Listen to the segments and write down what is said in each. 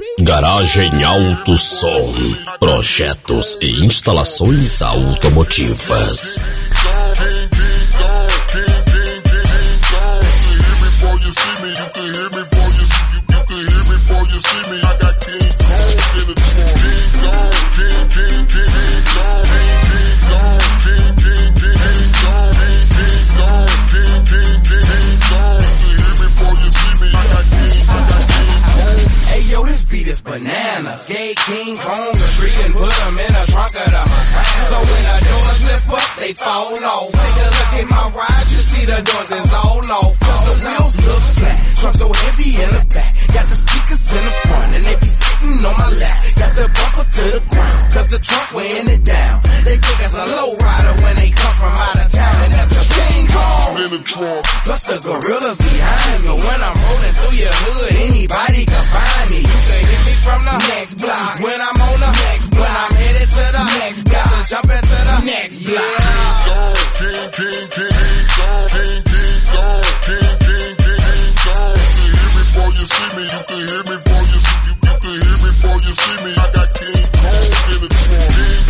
Garagem Alto Som, projetos e instalações automotivas. Bananas, gay King Kong a tree and put them in a trunk of the Macan. So when the doors lift up, they fall off. Take a look at my ride, you see the doors is all off. Cause the wheels look flat, trunk so heavy in the back. Got the speakers in the front and they be sitting on my lap. Got the bumpers to the ground, cause the trunk weighing it down. They think it's a low rider when they come from out of town. And that's a King Kong in the trunk, plus the gorillas behind. So when I'm rolling through your hood, anybody can find me. You can hit me from the next block. When I'm on the next block, when I'm headed to the next block, to jump into the next block. You see me, you can hear me before you see me. I got King Kong in the trunk.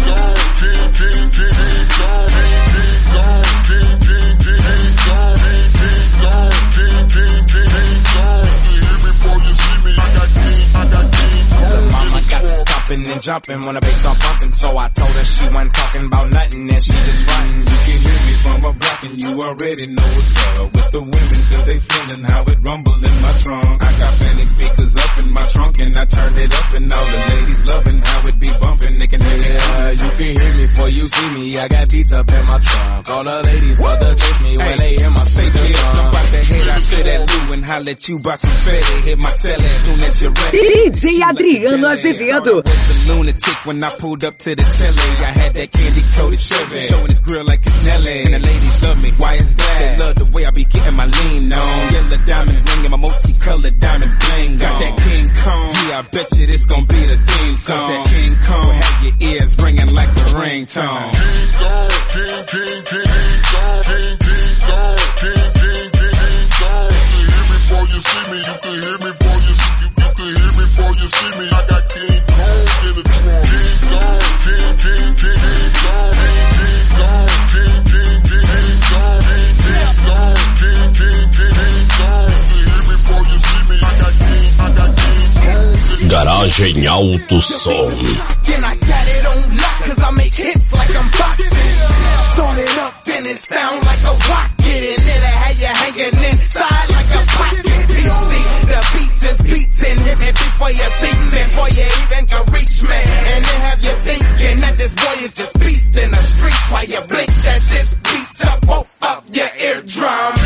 And jumping when the bass start pumping, so I told her she wasn't talking about nothing and she just frontin'. You can hear me from a block and you already know what's up with the women, cause they feelin' how it rumble in my trunk. I got plenty speakers up in my trunk and I turned it up and all the ladies loving how it be bumping. They can hear me. You can hear me before you see me. I got beats up in my trunk. All the ladies want to chase me when they hear my speakers. Jump out the head out to that Lou and holler at you about some fatty. Hit my celly as soon as you're ready. DJ Adriano Azevedo. Lunatic when I pulled up to the telly. I had that candy coated Chevy, showing his grill like it's Nelly. And the ladies love me, why is that? They love the way I be getting my lean on. Yellow diamond ring and my multicolored diamond bling. Got that King Kong, yeah, I bet you this gon' be the theme song. That King Kong will have your ears ringing like a ringtone. King Kong, King, King, King, Kong, King, King, Kong, King, King, King, Kong. You can hear me before you see me. You can hear me before you see me. You can hear me before you see me. I got King Kong in the trunk. King Kong, King, King, King, Kong, King, Kong, King, King, King, Kong, King, Kong, King, King, King, Kong. You can hear me before you see me. I got King Kong. Garagem Alto Som. And I got it on lock, cause I make hits like I'm boxing. Start it up, then it's down like a rocket. And it'll have you hanging inside like a pocket. BC, the beats is beating. Hit me before you see me, before you even can reach me. And then have you thinking that this boy is just beast in the streets. While you blink, that just beats up both of your eardrums.